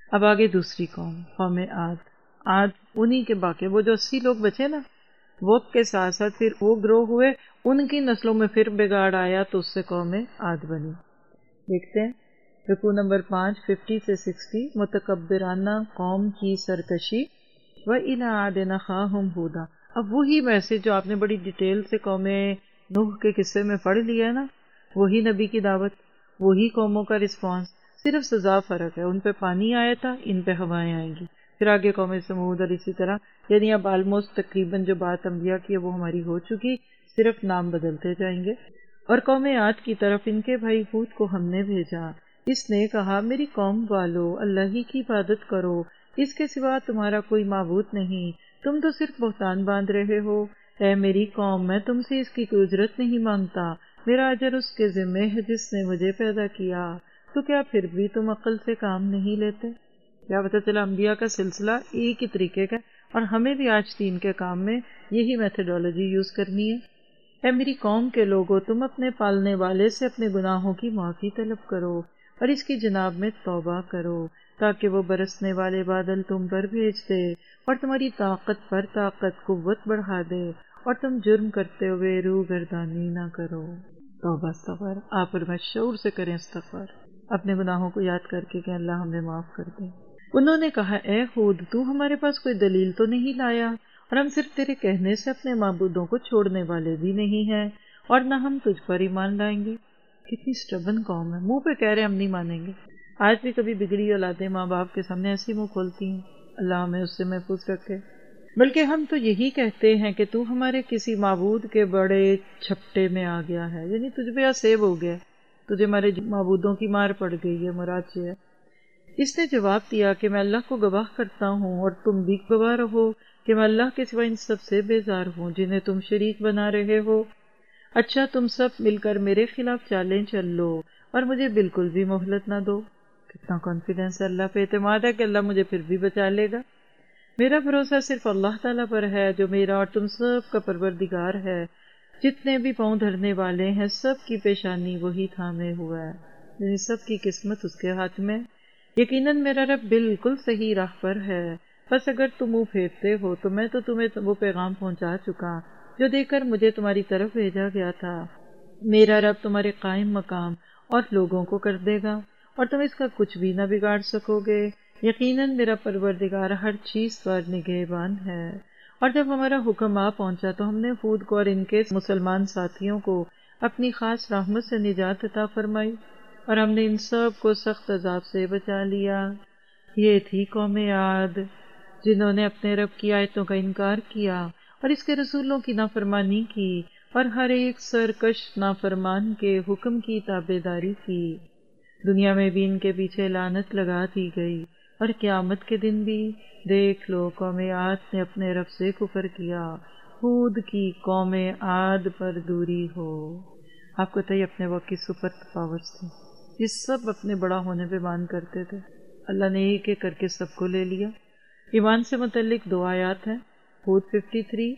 اب آگے دوسری قوم عاد. عاد انہی کے باقی وہ جو 80 لوگ بچے نا، وقت کے ساتھ ساتھ پھر وہ گرو ہوئے، ان کی نسلوں میں پھر بگاڑ آیا تو اس سے قوم عاد بنی. دیکھتے ہیں رکوع نمبر 5 50 سے 60. متکبرانہ قوم کی سرکشی. وَإِلَىٰ عَادٍ أَخَاهُمْ هُودًا. اب وہی میسج جو آپ نے بڑی ڈیٹیل سے قوم نوح کے قصے میں پڑھ لیا ہے نا، وہی نبی کی دعوت، وہی قوموں کا رسپانس، صرف سزا فرق ہے. ان پہ پانی آیا تھا، ان پہ ہوائیں آئیں گی. پھر آگے قوم سمود اور اسی طرح، یعنی اب آلموسٹ تقریباً جو بات انبیاء کی ہے وہ ہماری ہو چکی، صرف نام بدلتے جائیں گے. اور قوم عاد کی طرف ان کے بھائی ہود کو ہم نے بھیجا. اس نے کہا میری قوم والو اللہ ہی کی عبادت کرو، اس کے سوا تمہارا کوئی معبود نہیں، تم تو صرف بہتان باندھ رہے ہو. اے میری قوم، میں تم سے اس کی کوئی اجرت نہیں مانگتا، میرا اجر اس کے ذمہ ہے جس نے مجھے پیدا کیا. تو کیا پھر بھی تم عقل سے کام نہیں لیتے؟ کیا پتہ چلا انبیاء کا سلسلہ ایک ہی طریقے کا، اور ہمیں بھی آج دین کے کام میں یہی میتھڈولوجی یوز کرنی ہے. اے میری قوم کے لوگوں، تم اپنے پالنے والے سے اپنے گناہوں کی معافی طلب کرو اور اس کی جناب میں توبہ کرو، تاکہ وہ برسنے والے بادل تم پر بھیج دے اور تمہاری طاقت پر طاقت قوت بڑھا دے اور تم جرم کرتے ہوئے روح گردانی نہ کرو. توبہ استغفار. آپ اور میں شعور سے کریں استغفار، اپنے گناہوں کو یاد کر کے کہ اللہ ہمیں معاف کر دے. انہوں نے کہا اے ہود، تو ہمارے پاس کوئی دلیل تو نہیں لایا، اور ہم صرف تیرے کہنے سے اپنے معبودوں کو چھوڑنے والے بھی نہیں ہیں، اور نہ ہم تجھ پر ایمان لائیں گے. کتنی سٹبن قوم ہے، منہ پہ کہہ رہے ہم نہیں مانیں گے. آج بھی کبھی بگڑی اولادیں ماں باپ کے سامنے ایسی منہ کھولتی ہیں، اللہ ہمیں اس سے محفوظ رکھے. بلکہ ہم تو یہی کہتے ہیں کہ تو ہمارے کسی معبود کے بڑے چھپٹے میں آ گیا ہے، یعنی تجھ پہ سیو ہو گیا، تجھے ہمارے معبودوں کی مار پڑ گئی ہے، مراد یہ ہے. اس نے جواب دیا کہ میں اللہ کو گواہ کرتا ہوں اور تم بھی گواہ رہو کہ میں اللہ کے سوا ان سب سے بیزار ہوں جنہیں تم شریک بنا رہے ہو. اچھا تم سب مل کر میرے خلاف چالیں چل لو اور مجھے بالکل بھی مہلت نہ دو. کتنا کانفیڈنس ہے، اللہ پہ اعتماد ہے کہ اللہ مجھے پھر بھی بچا لے گا. میرا بھروسہ صرف اللہ تعالیٰ پر ہے جو میرا اور تم سب کا پروردگار ہے. جتنے بھی پاؤں دھرنے والے ہیں سب کی پیشانی وہی تھامے ہوا ہے، یعنی سب کی قسمت اس کے ہاتھ میں. یقیناً میرا رب بالکل صحیح راہ پر ہے، بس اگر تم منہ پھیرتے ہو تو میں تو تمہیں وہ پیغام پہنچا چکا جو دے کر مجھے تمہاری طرف بھیجا گیا تھا. میرا رب تمہارے قائم مقام اور لوگوں کو کر دے گا اور تم اس کا کچھ بھی نہ بگاڑ سکو گے. یقیناً میرا پروردگار ہر چیز پر نگہبان ہے. اور جب ہمارا حکم آ پہنچا تو ہم نے ہود کو اور ان کے مسلمان ساتھیوں کو اپنی خاص رحمت سے نجات عطا فرمائی، اور ہم نے ان سب کو سخت عذاب سے بچا لیا. یہ تھی قوم عاد جنہوں نے اپنے رب کی آیتوں کا انکار کیا اور اس کے رسولوں کی نافرمانی کی اور ہر ایک سرکش نافرمان کے حکم کی تابع داری کی. دنیا میں بھی ان کے پیچھے لعنت لگا دی گئی، اور قیامت کے دن بھی دیکھ لو قوم عاد نے اپنے رب سے کفر کیا. ہود کی قوم عاد پر دوری ہو. آپ کو تھا اپنے وقت کی سپر پاورز تھے، یہ سب اپنے بڑا ہونے پہ مان کرتے تھے. اللہ نے ایک ایک کر کے سب کو لے لیا. ایمان سے متعلق 2 آیات ہیں. ہود 53.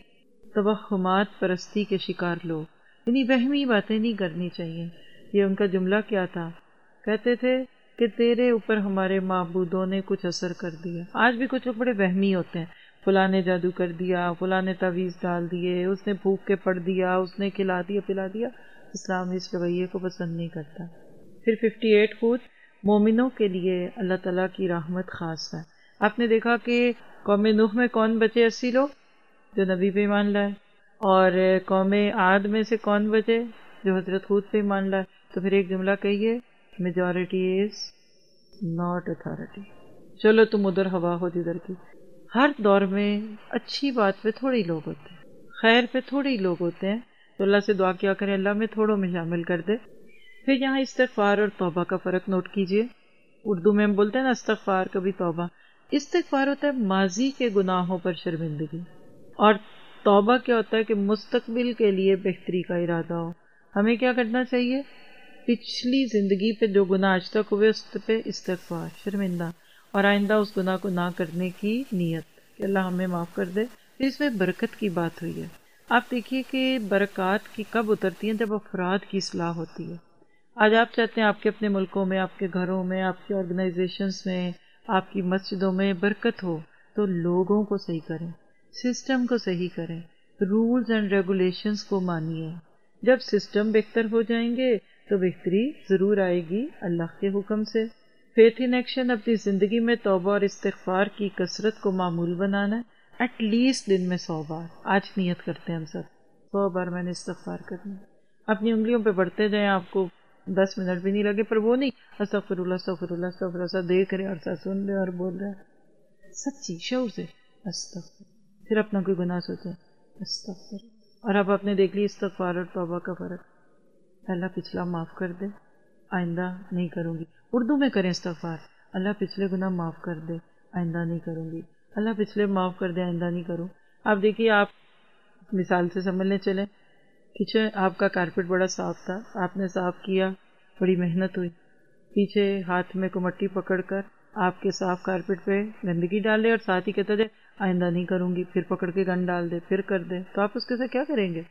توہمات پرستی کے شکار لوگ، یعنی وہمی باتیں نہیں کرنی چاہیے. یہ ان کا جملہ کیا تھا؟ کہتے تھے کہ تیرے اوپر ہمارے معبودوں نے کچھ اثر کر دیا. آج بھی کچھ لوگ بڑے وہمی ہوتے ہیں، فلاں نے جادو کر دیا، فلاں نے تعویذ ڈال دیے، اس نے پھونک کے پڑھ دیا، اس نے کھلا دیا پلا دیا. اسلام اس رویے کو پسند نہیں کرتا. پھر 58 ہود. مومنوں کے لیے اللہ تعالیٰ کی رحمت خاص ہے. آپ نے دیکھا کہ قوم نوح میں کون بچے؟ 80 لوگ جو نبی پہ ایمان لائے. اور قوم عاد میں سے کون بچے؟ جو حضرت ہود پہ ایمان لائے. تو پھر ایک جملہ کہیے، میجورٹی از ناٹ اتھارٹی. چلو تم ادھر ہوا ہو جدھر کی. ہر دور میں اچھی بات پہ تھوڑے لوگ ہوتے ہیں، خیر پہ تھوڑے لوگ ہوتے ہیں. تو اللہ سے دعا کیا کریں اللہ میں تھوڑوں میں شامل کر دے. پھر یہاں استغفار اور توبہ کا فرق نوٹ کیجئے. اردو میں ہم بولتے ہیں نا استغفار، کبھی توبہ. استغفار ہوتا ہے ماضی کے گناہوں پر شرمندگی، اور توبہ کیا ہوتا ہے کہ مستقبل کے لیے بہتری کا ارادہ ہو. ہمیں کیا کرنا چاہیے؟ پچھلی زندگی پہ جو گناہ آج تک ہوئے اس پہ استغفار، شرمندہ، اور آئندہ اس گناہ کو نہ کرنے کی نیت کہ اللہ ہمیں معاف کر دے. پھر اس میں برکت کی بات ہوئی ہے. آپ دیکھیے کہ برکات کی کب اترتی ہیں؟ جب افراد کی اصلاح ہوتی ہے. آج آپ چاہتے ہیں آپ کے اپنے ملکوں میں، آپ کے گھروں میں، آپ کے آرگنائزیشنز میں، آپ کی مسجدوں میں برکت ہو تو لوگوں کو صحیح کریں، سسٹم کو صحیح کریں، رولز اینڈ ریگولیشنز کو مانیے۔ جب سسٹم بہتر ہو جائیں گے تو بہتری ضرور آئے گی اللہ کے حکم سے۔ فیتھ ان ایکشن اپنی زندگی میں توبہ اور استغفار کی کثرت کو معمول بنانا ہے۔ ایٹ لیسٹ دن میں 100 بار، آج نیت کرتے ہیں ہم سب 100 بار میں نے استغفار کرنا ہے۔ اپنی انگلیوں پہ بڑھتے جائیں، آپ کو 10 منٹ بھی نہیں لگے، پر وہ نہیں استغفر اللہ استغفر اللہ استغفر اللہ، سا دیکھ رہے اور سا سن رہے اور بول رہے، سچی شعور سے استغفر، پھر اپنا کوئی گناہ سوچے استغفر۔ اور اب آپ نے دیکھ لی استغفار اور توبہ کا فرق، اللہ پچھلا معاف کر دے، آئندہ نہیں کروں گی۔ اردو میں کریں استغفار، اللہ پچھلے گناہ معاف کر دے، آئندہ نہیں کروں گی، اللہ پچھلے معاف کر دے، آئندہ نہیں کروں۔ آپ دیکھیے، آپ مثال سے سمجھنے چلیں، کچن آپ کا کارپیٹ بڑا صاف تھا، آپ نے صاف کیا، بڑی محنت ہوئی، پیچھے ہاتھ میں کو مٹی پکڑ کر آپ کے صاف کارپیٹ پہ گندگی ڈالے اور ساتھ ہی کہتا جائے آئندہ نہیں کروں گی، پھر پکڑ کے گند ڈال دے، پھر کر دے، تو آپ اس کے ساتھ کیا کریں گے؟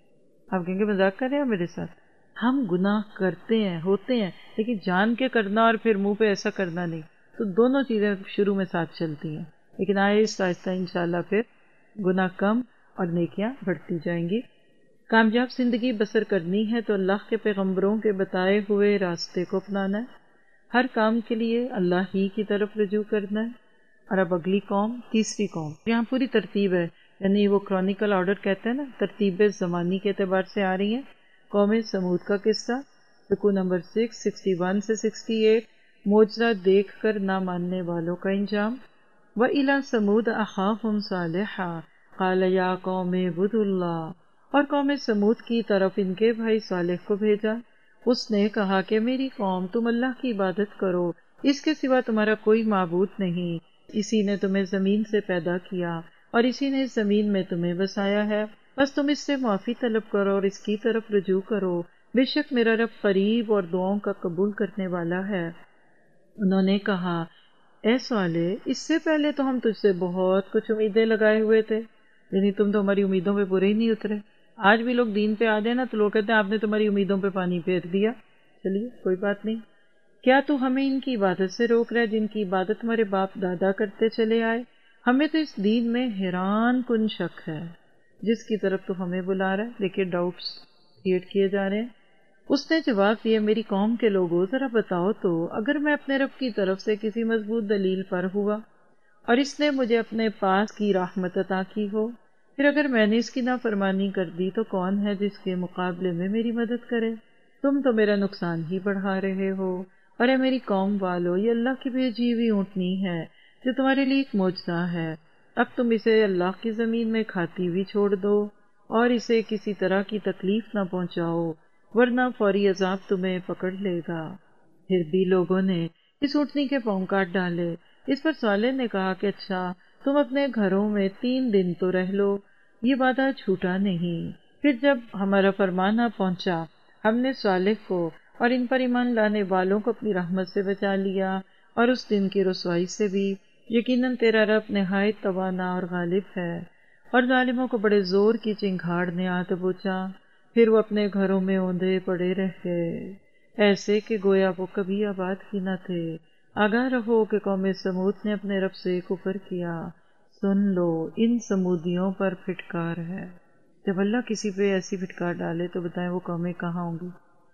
آپ کہیں گے مذاق کر رہے ہیں میرے ساتھ۔ ہم گناہ کرتے ہیں، ہوتے ہیں، لیکن جان کے کرنا اور پھر منہ پہ ایسا کرنا نہیں، تو دونوں چیزیں شروع میں ساتھ چلتی ہیں، لیکن آہستہ آہستہ انشاءاللہ پھر گناہ کم اور نیکیاں بڑھتی جائیں گی۔ کامیاب زندگی بسر کرنی ہے تو اللہ کے پیغمبروں کے بتائے ہوئے راستے کو اپنانا ہے، ہر کام کے لیے اللہ ہی کی طرف رجوع کرنا ہے۔ اور اب اگلی قوم، تیسری قوم، یہاں پوری ترتیب ہے، یعنی وہ کرونیکل آرڈر کہتے ہیں نا، ترتیب زمانی کے اعتبار سے آ رہی ہیں۔ قوم سمود کا قصہ، رکوع نمبر 6، 61 سے 68، معجزہ دیکھ کر نہ ماننے والوں کا انجام۔ وَإِلَىٰ ثَمُودَ أَخَاهُمْ صَالِحًا قَالَ يَا قَوْمِ اعْبُدُوا اللَّهَ، اور قوم سمود کی طرف ان کے بھائی صالح کو بھیجا، اس نے کہا کہ میری قوم تم اللہ کی عبادت کرو، اس کے سوا تمہارا کوئی معبود نہیں، اسی نے تمہیں زمین سے پیدا کیا اور اسی نے اس زمین میں تمہیں بسایا ہے، بس تم اس سے معافی طلب کرو اور اس کی طرف رجوع کرو، بے شک میرا رب قریب اور دعاؤں کا قبول کرنے والا ہے۔ انہوں نے کہا، اے صالح، اس سے پہلے تو ہم تجھ سے بہت کچھ امیدیں لگائے ہوئے تھے، یعنی تم تو ہماری امیدوں پہ پورے ہی نہیں اترے۔ آج بھی لوگ دین پہ آ جائیں نا تو لوگ کہتے ہیں آپ نے تمہاری امیدوں پہ پانی پھیر دیا۔ چلیے کوئی بات نہیں، کیا تو ہمیں ان کی عبادت سے روک رہا ہے جن کی عبادت ہمارے باپ دادا کرتے چلے آئے؟ ہمیں تو اس دین میں حیران کن شک ہے جس کی طرف تو ہمیں بلا رہا ہے۔ دیکھیے ڈاؤٹس کریٹ کیے جا رہے ہیں۔ اس نے جواب دیا، میری قوم کے لوگوں ذرا بتاؤ تو، اگر میں اپنے رب کی طرف سے کسی مضبوط دلیل پر ہوا اور اس نے مجھے اپنے پاس کی رحمت عطا کی ہو، پھر اگر میں نے اس کی نافرمانی کر دی تو کون ہے جس کے مقابلے میں میری مدد کرے؟ تم تو میرا نقصان ہی بڑھا رہے ہو، اور اے میری قوم والو، یہ اللہ کی بھیجی ہوئی اونٹنی ہے جو تمہارے لیے ایک معجزہ ہے، اب تم اسے اللہ کی زمین میں کھاتی ہوئی چھوڑ دو اور اسے کسی طرح کی تکلیف نہ پہنچاؤ، ورنہ فوری عذاب تمہیں پکڑ لے گا۔ پھر بھی لوگوں نے اس اونٹنی کے پاؤں کاٹ ڈالے۔ اس پر صالح نے کہا کہ اچھا، تم اپنے گھروں میں 3 دن تو رہ لو، یہ وعدہ جھوٹا نہیں۔ پھر جب ہمارا فرمان آ پہنچا، ہم نے صالح کو اور ان پر ایمان لانے والوں کو اپنی رحمت سے بچا لیا اور اس دن کی رسوائی سے بھی۔ یقیناً تیرا رب نہایت توانا اور غالب ہے۔ اور ظالموں کو بڑے زور کی چنگھاڑ نے آ دبوچا، پھر وہ اپنے گھروں میں اوندھے پڑے رہ گئے، ایسے کہ گویا وہ کبھی آباد ہی نہ تھے۔ آگاہ رہو کہ قوم سمود نے اپنے رب سے کفر کیا، سن لو ان سمودیوں پر پھٹکار ہے۔ جب اللہ کسی پہ ایسی پھٹکار ڈالے تو بتائیں وہ قومیں کہاں ہوں گی؟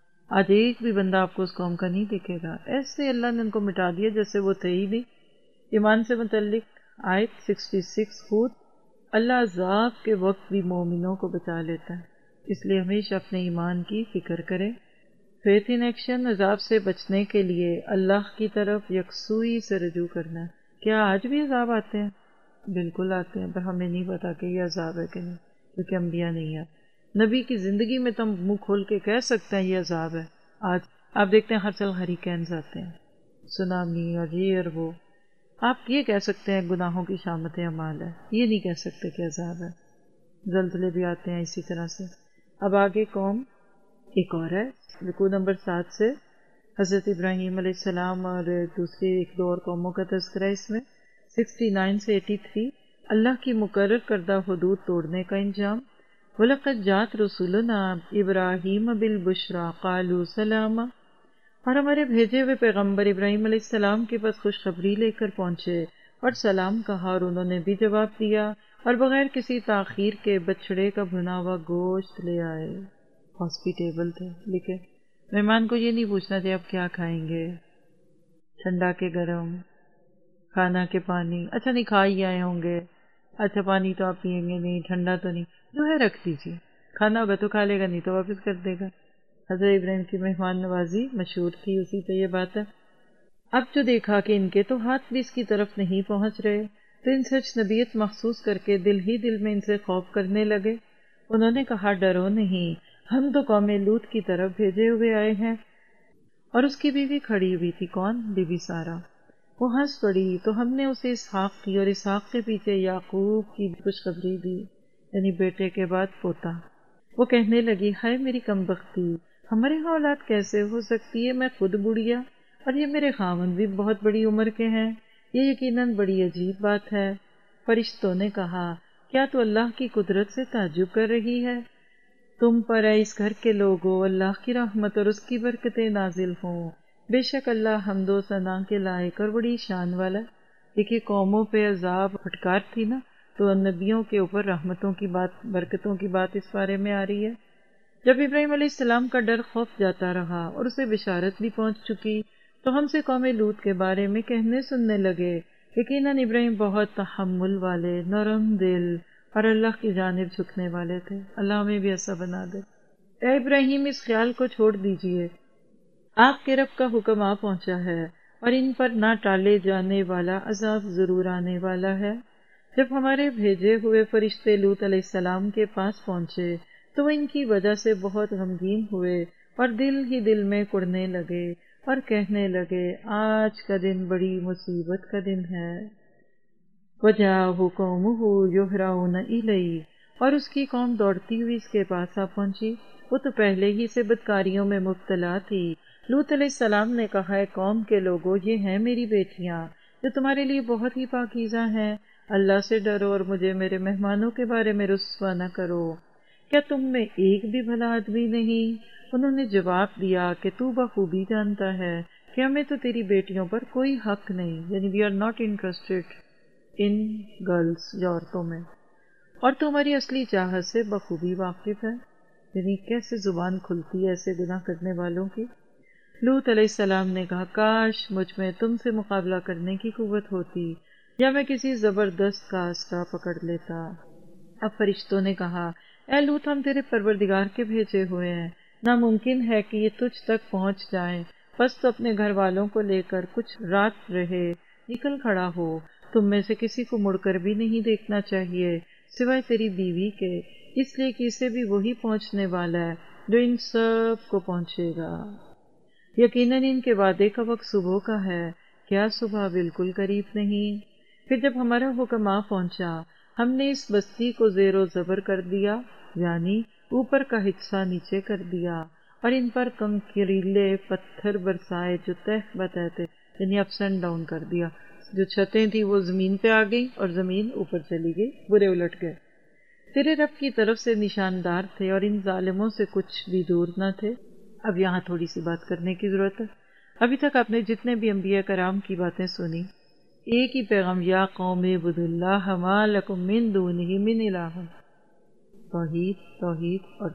آج ایک بھی بندہ آپ کو اس قوم کا نہیں دیکھے گا، ایسے اللہ نے ان کو مٹا دیا جیسے وہ تھے ہی نہیں۔ ایمان سے متعلق آیت 66 خود، اللہ عذاب کے وقت بھی مومنوں کو بچا لیتا ہے، اس لیے ہمیشہ اپنے ایمان کی فکر کریں۔ فیتھ ان ایکشن، عذاب سے بچنے کے لیے اللہ کی طرف یکسوئی سے رجوع کرنا ہے۔ کیا آج بھی عذاب آتے ہیں؟ بالکل آتے ہیں، پر ہمیں نہیں پتا کہ یہ عذاب ہے کہ نہیں، کیونکہ انبیاء نہیں ہیں۔ نبی کی زندگی میں تو ہم منہ کھول کے کہہ سکتے ہیں یہ عذاب ہے۔ آج آپ دیکھتے ہیں ہر سال ہریکینز آتے ہیں، سونامی اور یہ اور وہ، آپ یہ کہہ سکتے ہیں گناہوں کی شامت اعمال ہے، یہ نہیں کہہ سکتے کہ عذاب ہے۔ زلزلے بھی آتے ہیں اسی طرح سے۔ اب آگے قوم ایک اور ہے، رکوع نمبر 7 سے حضرت ابراہیم علیہ السلام اور دوسری 1-2 اور قوموں کا تذکرہ اس میں، 69 سے 83، اللہ کی مقرر کردہ حدود توڑنے کا انجام۔ وَلَقَدْ جَاءَتْ رُسُلُنَا إِبْرَاهِيمَ بِالْبُشْرَىٰ قَالُوا سَلَامًا، اور ہمارے بھیجے ہوئے پیغمبر ابراہیم علیہ السلام کے پاس خوشخبری لے کر پہنچے اور سلام کہا، اور انہوں نے بھی جواب دیا، اور بغیر کسی تاخیر کے بچڑے کا بھنا ہوا گوشت لے آئے۔ ہاسپیٹیبل تھے، لیکن مہمان کو یہ نہیں پوچھنا تھا آپ کیا کھائیں گے، ٹھنڈا کے گرم، کھانا کے پانی، اچھا نہیں کھا ہی آئے ہوں گے، اچھا پانی تو آپ پیئیں گے نہیں، ٹھنڈا تو نہیں، جو ہے رکھ دیجیے، کھانا ہوگا تو کھا لے گا، نہیں تو واپس کر دے گا۔ حضرت ابراہیم کی مہمان نوازی مشہور تھی، اسی پہ یہ بات ہے۔ اب جو دیکھا کہ ان کے تو ہاتھ بھی اس کی طرف نہیں پہنچ رہے، تو ان سچ نبیت محسوس کر کے دل ہی دل میں ان سے خوف کرنے لگے۔ انہوں نے کہا، ڈرو نہیں، ہم تو قوم لوط کی طرف بھیجے ہوئے آئے ہیں۔ اور اس کی بیوی کھڑی ہوئی تھی، کون؟ بی بی سارا۔ وہ ہنس پڑی تو ہم نے اسے اسحاق کی اور اسحاق کے پیچھے یعقوب کی خوشخبری دی، یعنی بیٹے کے بعد پوتا۔ وہ کہنے لگی، ہائے میری کمبختی، ہمارے ہاں اولاد کیسے ہو سکتی ہے؟ میں خود بڑھیا اور یہ میرے خاوند بھی بہت بڑی عمر کے ہیں، یہ یقیناً بڑی عجیب بات ہے۔ فرشتوں نے کہا، کیا تو اللہ کی قدرت سے تعجب کر رہی ہے؟ تم پر اے اس گھر کے لوگو اللہ کی رحمت اور اس کی برکتیں نازل ہوں، بے شک اللہ حمد و ثنا کے لائق اور بڑی شان والا۔ دیکھیے قوموں پہ عذاب پھٹکار تھی نا، تو نبیوں کے اوپر رحمتوں کی بات، برکتوں کی بات اس بارے میں آ رہی ہے۔ جب ابراہیم علیہ السلام کا ڈر خوف جاتا رہا اور اسے بشارت بھی پہنچ چکی، تو ہم سے قوم لوط کے بارے میں کہنے سننے لگے، یقیناً ابراہیم بہت تحمل والے، نرم دل اور اللہ کی جانب جھکنے والے تھے۔ اللہ ہمیں بھی ایسا بنا دے۔ اے ابراہیم، اس خیال کو چھوڑ دیجئے، آپ کے رب کا حکم آ پہنچا ہے اور ان پر نہ ٹالے جانے والا عذاب ضرور آنے والا ہے۔ جب ہمارے بھیجے ہوئے فرشتے لوط علیہ السلام کے پاس پہنچے تو وہ ان کی وجہ سے بہت غمگین ہوئے اور دل ہی دل میں کڑنے لگے اور کہنے لگے، آج کا دن بڑی مصیبت کا دن ہے۔ وَجَاءَهُ قَوْمُهُ يُهْرَعُونَ إِلَيْهِ، اور اس کی قوم دوڑتی ہوئی اس کے پاس آ پہنچی، وہ تو پہلے ہی سے بدکاریوں میں مبتلا تھی۔ لوط علیہ السلام نے کہا، اے قوم کے لوگوں، یہ ہیں میری بیٹیاں جو تمہارے لیے بہت ہی پاکیزہ ہیں، اللہ سے ڈرو اور مجھے میرے مہمانوں کے بارے میں رسوا نہ کرو۔ کیا تم میں ایک بھی بھلا آدمی نہیں؟ انہوں نے جواب دیا کہ تو بخوبی جانتا ہے کہ ہمیں تو تیری بیٹیوں پر کوئی حق نہیں، یعنی we are not interested in girls, عورتوں میں، اور تو ہماری اصلی چاہت سے بخوبی واقف ہے۔ یعنی کیسے زبان کھلتی ہے ایسے گناہ کرنے والوں کی۔ لوط علیہ السلام نے کہا، کاش مجھ میں تم سے مقابلہ کرنے کی قوت ہوتی، یا میں کسی زبردست کا آسرا پکڑ لیتا۔ اب فرشتوں نے کہا، اے لوط، ہم تیرے پروردگار کے بھیجے ہوئے ہیں، ناممکن ہے کہ یہ تجھ تک پہنچ جائیں، بس تو اپنے گھر والوں کو لے کر کچھ رات رہے، نکل کھڑا ہو، تم میں سے کسی کو مڑ کر بھی نہیں دیکھنا چاہیے سوائے تیری بیوی کے، اس لیے کہ اسے بھی وہی پہنچنے والا ہے جو ان سب کو پہنچے گا۔ یقیناً ان کے وعدے کا وقت صبح کا ہے، کیا صبح بالکل قریب نہیں؟ پھر جب ہمارا حکم آ پہنچا، ہم نے اس بستی کو زیر و زبر کر دیا، یعنی اوپر کا حصہ نیچے کر دیا، اور ان پر کنکریلے پتھر برسائے جو تہ بتہ تھے، یعنی اپس اینڈ ڈاؤن کر دیا۔ جو چھتیں تھی وہ زمین پہ آ گئی اور زمین اوپر چلی گئی، برے الٹ گئے۔ تیرے رب کی طرف سے نشاندار تھے اور ان ظالموں سے کچھ بھی دور نہ تھے۔ اب یہاں تھوڑی سی بات کرنے کی ضرورت ہے۔ ابھی تک آپ نے جتنے بھی انبیاء کرام کی باتیں سنی، ایک ہی پیغام، یا قوم اعبدوا اللہ ما لکم من دونہ من الہ، توحید توحید اور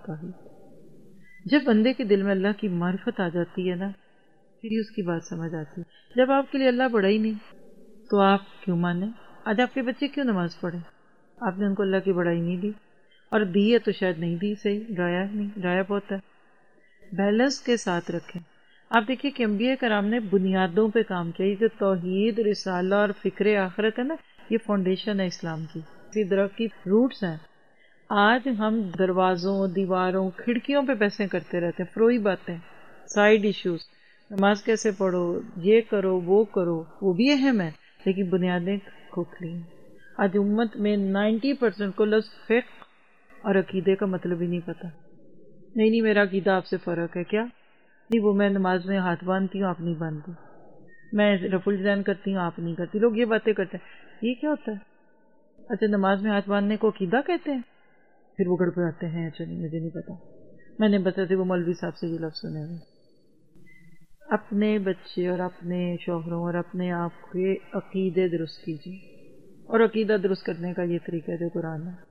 توحید۔ جب بندے کے دل میں اللہ کی معرفت آ جاتی ہے نا، پھر ہی اس کی بات سمجھ آتی ہے۔ جب آپ کے لیے اللہ بڑا ہی نہیں تو آپ کیوں مانیں؟ آج آپ کے بچے کیوں نماز پڑھیں؟ آپ نے ان کو اللہ کی بڑائی نہیں دی، اور دی ہے تو شاید نہیں دی صحیح، ڈرایا نہیں، ڈرایا بہت ہے۔ بیلنس کے ساتھ رکھیں۔ آپ دیکھیے کہ انبیاء کرام نے بنیادوں پہ کام کیا، یہ جو توحید، رسالہ اور فکر آخرت ہے نا، یہ فاؤنڈیشن ہے اسلام کی، اسی درخت کی روٹس ہیں۔ آج ہم دروازوں، دیواروں، کھڑکیوں پہ بحثیں کرتے رہتے ہیں، فروئی باتیں، سائیڈ ایشوز، نماز کیسے پڑھو، یہ کرو وہ کرو، وہ بھی اہم ہے لیکن بنیادیں کھوکھلی ہیں۔ آج امت میں 90% کو لفظ فقہ اور عقیدے کا مطلب ہی نہیں پتا۔ نہیں میرا عقیدہ آپ سے فرق ہے، کیا؟ نہیں وہ میں نماز میں ہاتھ باندھتی ہوں، آپ نہیں باندھتی، میں رفع الجان کرتی ہوں، آپ نہیں کرتی۔ لوگ یہ باتیں کرتے ہیں، یہ کیا ہوتا ہے؟ اچھا نماز میں ہاتھ باندھنے کو عقیدہ کہتے ہیں؟ پھر وہ گڑبڑاتے ہیں، اچھا نہیں مجھے نہیں پتا، میں نے بس ایسے وہ مولوی صاحب سے یہ لفظ سنے ہوئے۔ اپنے بچے اور اپنے شوہروں اور اپنے آپ کے عقیدے درست کیجیے، اور عقیدہ درست کرنے کا یہ طریقہ ہے جو قرآن ہے۔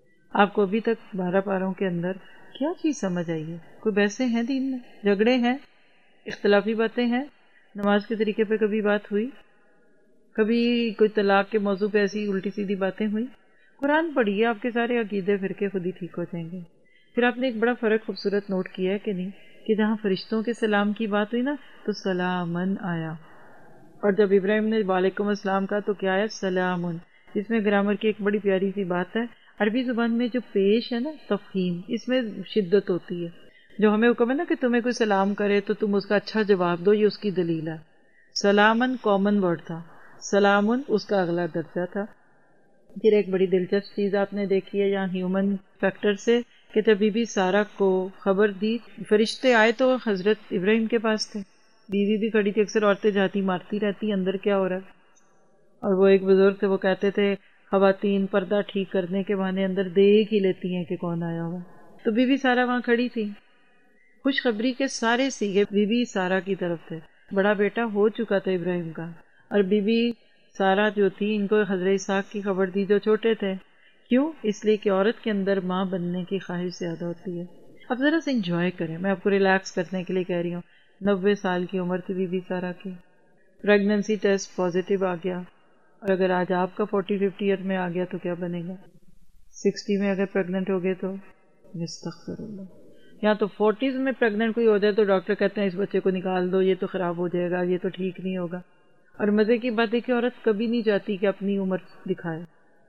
آپ کو ابھی تک 12 پاروں کے اندر کیا چیز سمجھ آئی ہے؟ کوئی بحثیں ہیں دین میں؟ جھگڑے ہیں؟ اختلافی باتیں ہیں؟ نماز کے طریقے پہ کبھی بات ہوئی؟ کبھی کوئی طلاق کے موضوع پہ ایسی الٹی سیدھی باتیں ہوئی؟ قرآن پڑھیے، آپ کے سارے عقیدے فرقے خود ہی ٹھیک ہو جائیں گے۔ پھر آپ نے ایک بڑا فرق خوبصورت نوٹ کیا ہے کہ نہیں، کہ جہاں فرشتوں کے سلام کی بات ہوئی نا تو سلامن آیا، اور جب ابراہیم نے وعلیکم السلام کہا تو کیا آیا؟ سلامن۔ اس میں گرامر کی ایک بڑی پیاری سی بات ہے، عربی زبان میں جو پیش ہے نا تفخیم، اس میں شدت ہوتی ہے۔ جو ہمیں حکم ہے نا کہ تمہیں کوئی سلام کرے تو تم اس کا اچھا جواب دو، یہ اس کی دلیل ہے۔ سلامن کامن ورڈ تھا، سلامن اس کا اگلا درجہ تھا۔ پھر ایک بڑی دلچسپ چیز آپ نے دیکھی ہے یہاں ہیومن فیکٹر سے، کہ جب بی بی سارہ کو خبر دی، فرشتے آئے تو حضرت ابراہیم کے پاس تھے، بیوی بھی کھڑی تھی۔ اکثر عورتیں جاتی مارتی رہتی اندر کیا ہو رہا ہے، اور وہ ایک بزرگ تھے، وہ کہتے تھے خواتین پردہ ٹھیک کرنے کے بہانے اندر دیکھ ہی لیتی ہیں کہ کون آیا ہوا۔ تو بی بی سارہ وہاں کھڑی تھی، خوشخبری کے سارے سیغے بی بی سارہ کی طرف تھے۔ بڑا بیٹا ہو چکا تھا ابراہیم کا، اور بی بی سارہ جو تھی ان کو حضرت اسحاق کی خبر دی جو چھوٹے تھے۔ کیوں؟ اس لیے کہ عورت کے اندر ماں بننے کی خواہش زیادہ ہوتی ہے۔ اب ذرا سے انجوائے کریں، میں آپ کو ریلیکس کرنے کے لیے کہہ رہی ہوں۔ 90 سال کی عمر تھی بی بی سارہ کی، پریگننسی ٹیسٹ پازیٹیو آ گیا، اور اگر آج آپ کا 40-50 ایئر میں آ گیا تو کیا بنے گا؟ 60 میں اگر پریگننٹ ہو گئے تو استغفر اللہ۔ یا تو 40s میں پریگننٹ کوئی ہو جائے تو ڈاکٹر کہتے ہیں اس بچے کو نکال دو، یہ تو خراب ہو جائے گا، یہ تو ٹھیک نہیں ہوگا۔ اور مزے کی بات ہے کہ عورت کبھی نہیں چاہتی کہ اپنی عمر دکھائے۔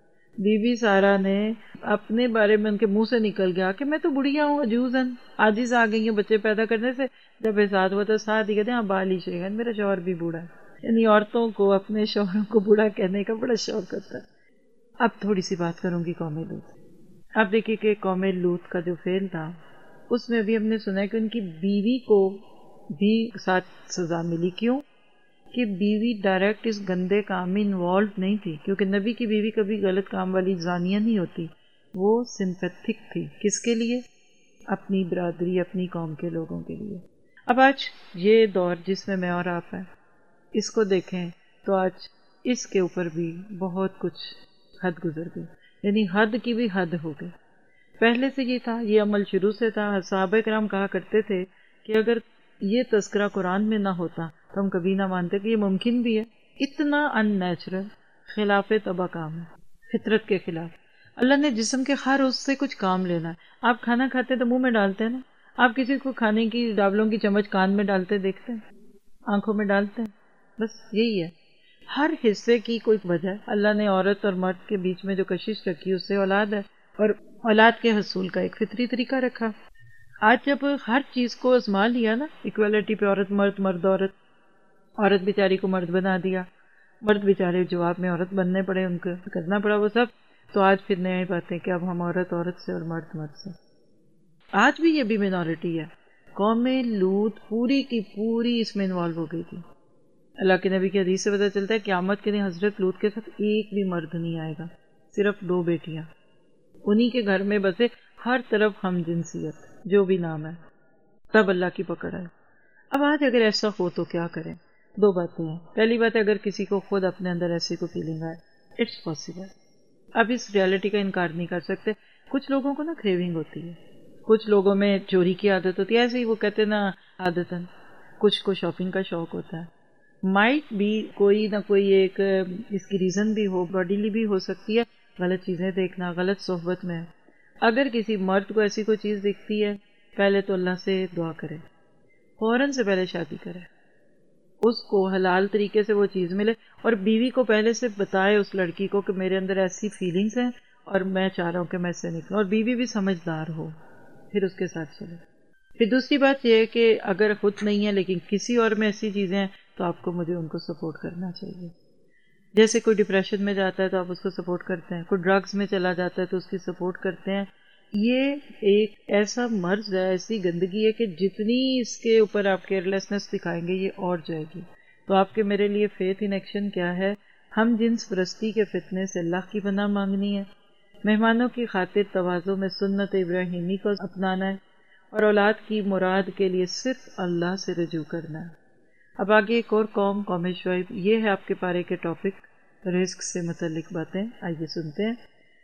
بی بی سارہ نے اپنے بارے میں ان کے منہ سے نکل گیا کہ میں تو بڑھیا ہوں، عجوزن عاجز آ گئی ہوں بچے پیدا کرنے سے۔ جب احساس ہوا تو ساتھ ہی کہتے ہیں ہاں بال ہی شیخ، میرا شوہر بھی بوڑھا ہے۔ یعنی عورتوں کو اپنے شوہروں کو بوڑھا کہنے کا بڑا شوق ہوتا ہے۔ اب تھوڑی سی بات کروں گی قوم لوط۔ اب دیکھیے کہ قوم لوط کا جو فعل تھا اس میں بھی ہم نے سنا ہے کہ ان کی بیوی کو بھی ساتھ سزا ملی۔ کیوں؟ کہ بیوی ڈائریکٹ اس گندے کام میں انوالو نہیں تھی، کیونکہ نبی کی بیوی کبھی غلط کام والی زانیہ نہیں ہوتی، وہ سمپیتھک تھی۔ کس کے لیے؟ اپنی برادری، اپنی قوم کے لوگوں کے لیے۔ اب آج یہ دور جس میں میں اور آپ ہیں اس کو دیکھیں تو آج اس کے اوپر بھی بہت کچھ حد گزر گئی، یعنی حد کی بھی حد ہو گئی۔ پہلے سے یہ تھا، یہ عمل شروع سے تھا۔ صحابہ کرام کہا کرتے تھے کہ اگر یہ تذکرہ قرآن میں نہ ہوتا تو ہم کبھی نہ مانتے کہ یہ ممکن بھی ہے۔ اتنا ان نیچرل، خلاف طبع کام ہے، فطرت کے خلاف۔ اللہ نے جسم کے ہر اس سے کچھ کام لینا ہے۔ آپ کھانا کھاتے تو منہ میں ڈالتے ہیں نا، آپ کسی کو کھانے کی ڈابلوں کی چمچ کان میں ڈالتے دیکھتے ہیں، آنکھوں میں ڈالتے ہیں، بس یہی ہے۔ ہر حصے کی کوئی وجہ ہے۔ اللہ نے عورت اور مرد کے بیچ میں جو کشش رکھی اس سے اولاد ہے، اور اولاد کے حصول کا ایک فطری طریقہ رکھا۔ آج جب ہر چیز کو آزما لیا نا، ایکویلٹی پہ عورت مرد، مرد عورت، عورت بیچاری کو مرد بنا دیا، مرد بیچارے جواب میں عورت بننے پڑے، ان کو کرنا پڑا وہ سب، تو آج پھر نئی باتیں کہ اب ہم عورت عورت سے اور مرد مرد سے۔ آج بھی یہ بھی مینورٹی ہے۔ قوم لوط پوری کی پوری اس میں انوالو ہو گئی تھی۔ اللہ کے نبی کی حدیث سے پتہ چلتا ہے قیامت کے دن حضرت لوط کے ساتھ ایک بھی مرد نہیں آئے گا، صرف 2 بیٹیاں، انہی کے گھر میں بسے، ہر طرف ہم جنسیت جو بھی نام ہے، تب اللہ کی پکڑ ہے۔ اب آج اگر ایسا ہو تو کیا کریں؟ 2 باتیں ہیں۔ پہلی بات ہے، اگر کسی کو خود اپنے اندر ایسی کو فیلنگ آئے، اٹس پاسبل۔ اب اس ریالٹی کا انکار نہیں کر سکتے۔ کچھ لوگوں کو نا کریونگ ہوتی ہے، کچھ لوگوں میں چوری کی عادت ہوتی ہے، ایسے ہی وہ کہتے ہیں نا عادتاً، کچھ کو شاپنگ کا شوق ہوتا ہے۔ مائٹ بھی کوئی نہ کوئی ایک اس کی ریزن بھی ہو، باڈیلی بھی ہو سکتی ہے، غلط چیزیں دیکھنا، غلط صحبت میں۔ اگر کسی مرد کو ایسی کوئی چیز دکھتی ہے، پہلے تو اللہ سے دعا کرے، فوراً سے پہلے شادی کرے، اس کو حلال طریقے سے وہ چیز ملے، اور بیوی کو پہلے سے بتائے اس لڑکی کو کہ میرے اندر ایسی فیلنگز ہیں اور میں چاہ رہا ہوں کہ میں اس سے نکلوں، اور بیوی بھی سمجھدار ہو، پھر اس کے ساتھ چلے۔ پھر دوسری بات یہ ہے کہ اگر خود نہیں ہے لیکن کسی اور میں ایسی چیزیں ہیں تو آپ کو مجھے ان کو سپورٹ کرنا چاہیے۔ جیسے کوئی ڈپریشن میں جاتا ہے تو آپ اس کو سپورٹ کرتے ہیں، کوئی ڈرگز میں چلا جاتا ہے تو اس کی سپورٹ کرتے ہیں۔ یہ ایک ایسا مرض ہے، ایسی گندگی ہے کہ جتنی اس کے اوپر آپ کیئرلیسنس دکھائیں گے یہ اور جائے گی۔ تو آپ کے میرے لیے فیتھ ان ایکشن کیا ہے؟ ہم جنس پرستی کے فتنے سے اللہ کی پناہ مانگنی ہے، مہمانوں کی خاطر تواضع میں سنت ابراہیمی کو اپنانا ہے، اور اولاد کی مراد کے لیے صرف اللہ سے رجوع کرنا ہے۔ اب آگے ایک اور قوم شعیب، یہ ہے آپ کے پارے کے ٹاپک، رزق سے متعلق باتیں، آئیے سنتے ہیں۔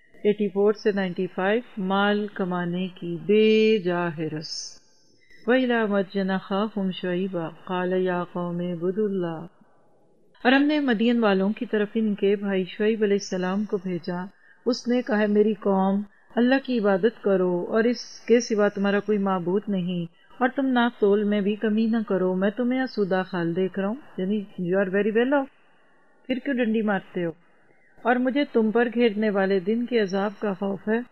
84 سے 95، مال کمانے کی بے جا حرص۔ وَإِلَىٰ مَدْيَنَ أَخَاهُمْ شُعَيْبًا قَالَ يَا قَوْمِ اعْبُدُوا اللَّهَ۔ اور ہم نے مدین والوں کی طرف ان کے بھائی شعیب علیہ السلام کو بھیجا، اس نے کہا میری قوم اللہ کی عبادت کرو اور اس کے سوا تمہارا کوئی معبود نہیں، اور تم ناپ تول میں بھی کمی نہ کرو، میں تمہیں آسودہ خال دیکھ رہا ہوں، یعنی you are very well off, پھر کیوں ڈنڈی مارتے ہو، اور مجھے تم پر گھیرنے والے دن کے عذاب کا خوف ہے۔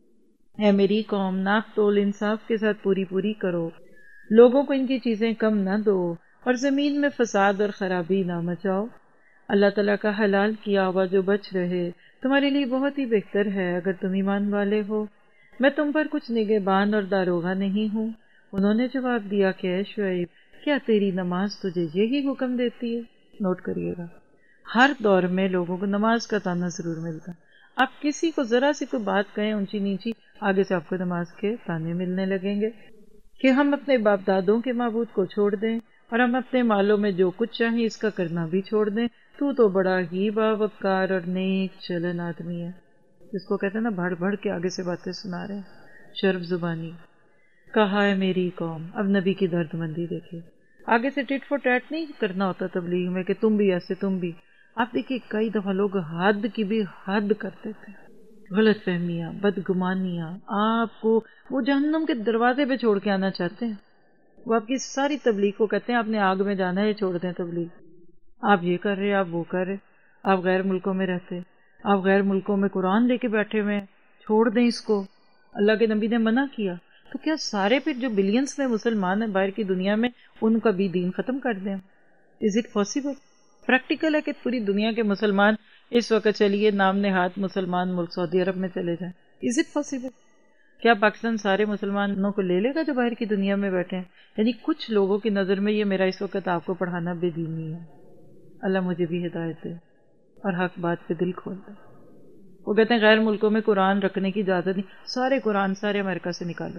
اے میری قوم، ناپ تول انصاف کے ساتھ پوری کرو، لوگوں کو ان کی چیزیں کم نہ دو، اور زمین میں فساد اور خرابی نہ مچاؤ۔ اللہ تعالیٰ کا حلال کیا ہوا جو بچ رہے تمہارے لیے بہت ہی بہتر ہے اگر تم ایمان والے ہو، میں تم پر کچھ نگہبان اور داروغہ نہیں ہوں۔ انہوں نے جواب دیا کہ اے شعیب، کیا تیری نماز تجھے یہی حکم دیتی ہے؟ نوٹ کریے گا، ہر دور میں لوگوں کو نماز کا تانا ضرور ملتا، آپ کسی کو ذرا سی کوئی بات کہیں اونچی نیچی، آگے سے آپ کو نماز کے تانے ملنے لگیں گے کہ ہم اپنے باپ دادوں کے معبود کو چھوڑ دیں اور ہم اپنے مالوں میں جو کچھ چاہیں اس کا کرنا بھی چھوڑ دیں، تو بڑا ہی باوقار اور نیک چلن آدمی ہے، جس کو کہتے ہیں نا بڑھ کے آگے سے باتیں سنا رہے ہیں، شرف زبانی۔ کہا ہے میری قوم، اب نبی کی درد مندی دیکھیے، آگے سے ٹٹ فور ٹیٹ نہیں کرنا ہوتا تبلیغ میں کہ تم بھی ایسے تم بھی، آپ دیکھیے کئی دفعہ لوگ حد کی بھی حد کرتے تھے، غلط فہمیاں، بدگمانیاں، آپ کو وہ جہنم کے دروازے پہ چھوڑ کے آنا چاہتے ہیں، وہ آپ کی ساری تبلیغ کو کہتے ہیں آپ نے آگ میں جانا ہے، چھوڑ دیں تبلیغ، آپ یہ کر رہے، آپ وہ کر رہے، آپ غیر ملکوں میں رہتے، آپ غیر ملکوں میں قرآن لے کے بیٹھے ہوئے ہیں، چھوڑ دیں اس کو، اللہ کے نبی نے منع کیا، تو کیا سارے پھر جو بلینس میں مسلمان ہیں باہر کی دنیا میں ان کا بھی دین ختم کر دیں؟ Is it possible? پریکٹیکل ہے کہ پوری دنیا کے مسلمان اس وقت چلیے نام نہاد مسلمان ملک سعودی عرب میں چلے جائیں، از اٹ پاسبل؟ کیا پاکستان سارے مسلمانوں کو لے لے گا جو باہر کی دنیا میں بیٹھے ہیں؟ یعنی کچھ لوگوں کی نظر میں یہ میرا اس وقت آپ کو پڑھانا بے دینی ہے، اللہ مجھے بھی ہدایت دے اور حق بات پہ دل کھول دے۔ وہ کہتے ہیں غیر ملکوں میں قرآن رکھنے کی اجازت نہیں، سارے قرآن سارے امریکہ سے نکالو،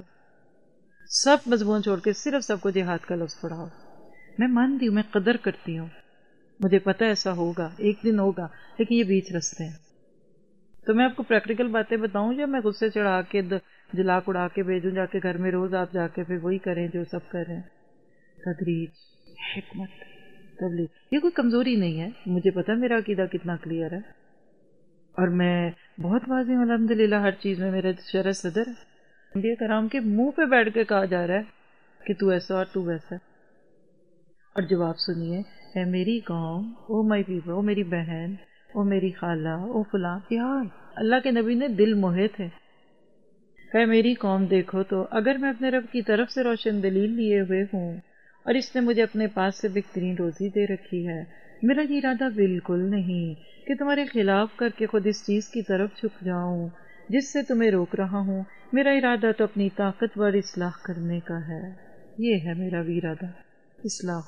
سب مضمون چھوڑ کے صرف سب کو جہاد کا لفظ پڑھاؤ۔ میں مانتی ہوں، میں قدر کرتی ہوں، مجھے پتہ ایسا ہوگا، ایک دن ہوگا، لیکن یہ بیچ رستے ہیں۔ تو میں آپ کو پریکٹیکل باتیں بتاؤں یا میں غصے چڑھا کے جلاک اڑا کے بھیجوں جا کے گھر میں روز آپ جا کے پھر وہی کریں جو سب کر رہے ہیں؟ تدریج، حکمت، تبلیغ، یہ کوئی کمزوری نہیں ہے، مجھے پتا میرا عقیدہ کتنا کلیئر ہے اور میں بہت واضح ہوں الحمدللہ، ہر چیز میں میرا شرح صدر ہے۔ انبیاء کرام کے منہ پہ بیٹھ کے کہا جا رہا ہے کہ تو ایسا اور تو ویسا، اور جواب سنیے، اے میری قوم، او مائی پیپل، او میری بہن، او میری خالہ، او فلاں، پیار، اللہ کے نبی نے دل موہے تھے، کہ میری قوم دیکھو تو اگر میں اپنے رب کی طرف سے روشن دلیل لیے ہوئے ہوں اور اس نے مجھے اپنے پاس سے بہترین روزی دے رکھی ہے، میرا یہ ارادہ بالکل نہیں کہ تمہارے خلاف کر کے خود اس چیز کی طرف جھک جاؤں جس سے تمہیں روک رہا ہوں، میرا ارادہ تو اپنی طاقتور اصلاح کرنے کا ہے، یہ ہے میرا بھی ارادہ، اصلاح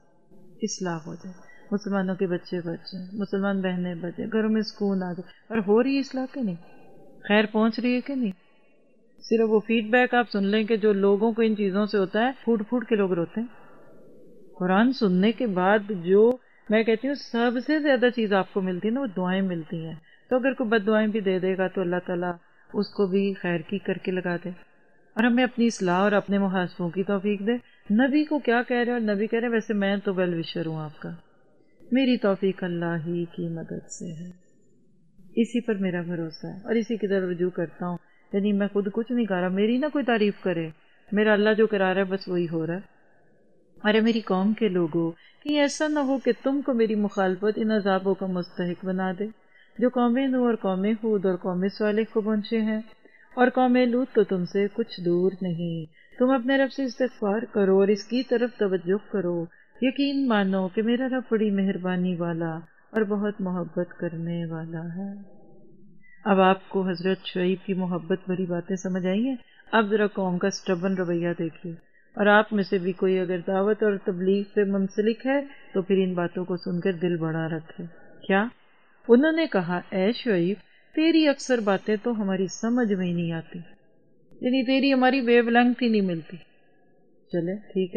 ہو جائے، مسلمانوں کے بچے بچ جائیں، مسلمان بہنیں بچ جائیں، گھروں میں سکون آ جائے، اور ہو رہی ہے اصلاح کہ نہیں؟ خیر پہنچ رہی ہے کہ نہیں؟ صرف وہ فیڈ بیک آپ سن لیں کہ جو لوگوں کو ان چیزوں سے ہوتا ہے، پھوٹ کے لوگ روتے ہیں۔ قرآن سننے کے بعد جو میں کہتی ہوں سب سے زیادہ چیز آپ کو ملتی ہے نا، وہ دعائیں ملتی ہیں، تو اگر کوئی بد دعائیں بھی دے دے گا تو اللہ تعالیٰ اس کو بھی خیر کی کر کے لگا دے، اور ہمیں اپنی اصلاح اور اپنے محاسبوں کی توفیق دے۔ نبی کو کیا کہہ رہے ہیں، اور نبی کہہ رہے ہیں ویسے میں تو ویل وشر ہوں آپ کا، میری توفیق اللہ ہی کی مدد سے ہے، اسی پر میرا بھروسہ ہے اور اسی کی طرف رجوع کرتا ہوں، یعنی میں خود کچھ نہیں کر رہا، میری نہ کوئی تعریف کرے، میرا اللہ جو کرا رہا ہے بس وہی ہو رہا ہے۔ ارے میری قوم کے لوگوں، کہیں ایسا نہ ہو کہ تم کو میری مخالفت ان عذابوں کا مستحق بنا دے جو قوم نوح اور قوم ہود اور قوم صالح کو پہنچے ہیں، اور قوم لوط تو تم سے کچھ دور نہیں، تم اپنے رب سے استغفار کرو اور اس کی طرف توجہ کرو، یقین مانو کہ میرا رب بڑی مہربانی والا اور بہت محبت کرنے والا ہے۔ اب آپ کو حضرت شعیب کی محبت بھری باتیں سمجھ آئی ہیں؟ اب ذرا قوم کا سٹبن رویہ دیکھیے، اور آپ میں سے بھی کوئی اگر دعوت اور تبلیغ سے منسلک ہے تو پھر ان باتوں کو سن کر دل بڑا رکھے۔ کیا؟ انہوں نے کہا اے شعیب، تیری اکثر باتیں تو ہماری سمجھ میں ہی نہیں آتی، یعنی تیری ہماری ویو لینتھ ہی نہیں ملتی۔ چلے ٹھیک ہے،